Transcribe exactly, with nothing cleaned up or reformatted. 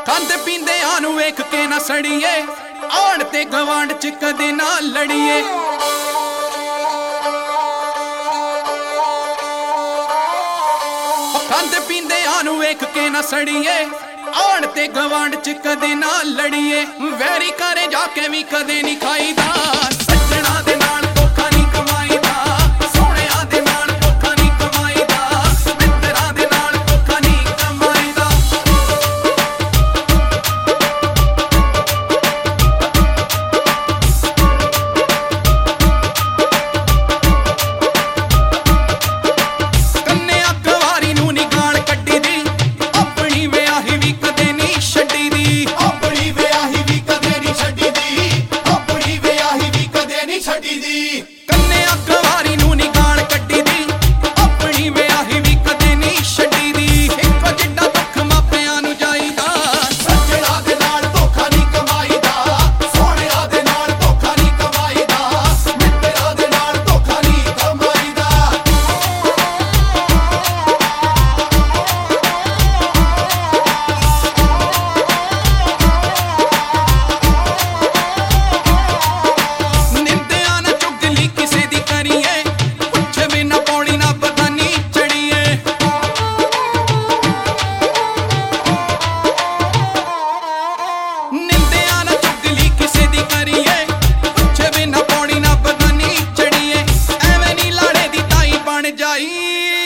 ਖਾਂਦੇ ਪੀਂਦਿਆਂ ਨੂੰ ਵੇਖ ਕੇ ਨਾ ਸੜੀਏ, ਆਣ ਤੇ ਗਵਾਂਢ ਚ ਕਦੇ ਨਾ ਲੜੀਏ। ਖਾਂਦੇ ਪੀਂਦਿਆਂ ਨੂੰ ਵੇਖ ਕੇ ਨਾ ਸੜੀਏ, ਆਣ ਤੇ ਗਵਾਂਢ ਚ ਕਦੇ ਨਾ ਲੜੀਏ। ਵੈਰੀ ਕਰੇ ਜਾ ਕੇ ਵੀ ਕਦੇ ਨਹੀਂ ਖਾਈਦਾ, ਸੱਜਣਾ ਦੇ ਨਾਲ ਧੋਖਾ ਨਹੀਂ ਕਮਾਈਦਾ, ਸੋਹਣਿਆਂ ਦੇ ਨਾਲ ਧੋਖਾ ਨਹੀਂ ਕਮਾਈਦਾ, ਮਿੱਤਰਾਂ ਦੇ ਨਾਲ ਧੋਖਾ ਨਹੀਂ ਕਮਾਈਦਾ। ਕੰਨਿਆ ਕੁਵਾਰੀ ਨੂੰ ਨੀ ਗਾਲ ਕੱਢੀ ਦੀ, ਆਪਣੀ ਵਿਆਹੀ ਵੀ ਕਦੇ ਨਹੀਂ ਛੱਡੀ ਦੀ, ਆਪਣੀ ਵਿਆਹੀ ਵੀ ਕਦੇ ਨਹੀਂ ਛੱਡੀ ਦੀ, ਆਪਣੀ ਵਿਆਹੀ ਵੀ ਕਦੇ ਨਹੀਂ ਛੱਡੀ ਦੀ। ਕੰਨਿਆ ਕੁਵਾਰੀ ਨੂੰ ਨੀ ਗਾਲ ਕੱਢੀ ਦੀ, ਆਪਣੀ ਵਿਆਹੀ ਵੀ ਕਦੇ ਨਹੀਂ ਛੱਡੀ ਦੀ। ਇੱਕੋ ਜਿੱਡਾ ਦੁੱਖ ਮਾਪਿਆਂ ਨੂੰ ਜਾਈਦਾ, ਸੱਜਣਾ ਦੇ ਨਾਲ ਧੋਖਾ ਨਹੀਂ ਕਮਾਈਦਾ, ਸੋਹਣਿਆਂ ਦੇ ਨਾਲ ਧੋਖਾ ਨਹੀਂ ਕਮਾਈਦਾ, ਮਿੱਤਰਾਂ ਦੇ ਨਾਲ ਧੋਖਾ ਨਹੀਂ ਕਮਾਈਦਾ। ਨਿੰਦਿਆਂ ਨਾ ਚੁਗਲੀ ਕਿਸੇ ਦੀ ਕਰੀਏ, ਪੁੱਛੇ ਬਿਨਾ ਪੌੜੀ ਨਾ ਬਗਾਨੀ ਚੜੀਏ। ਨਿੰਦਿਆਂ ਨਾ ਚੁਗਲੀ ਕਿਸੇ ਦੀ ਕਰੀਏ, ਪੁੱਛੇ ਬਿਨਾ ਪੌੜੀ ਨਾ ਬਗਾਨੀ ਚੜੀਏ। ਐਵੇਂ ਨੀ ਲਾੜੇ ਦੀ ਤਾਈ ਬਣ ਜਾਈ।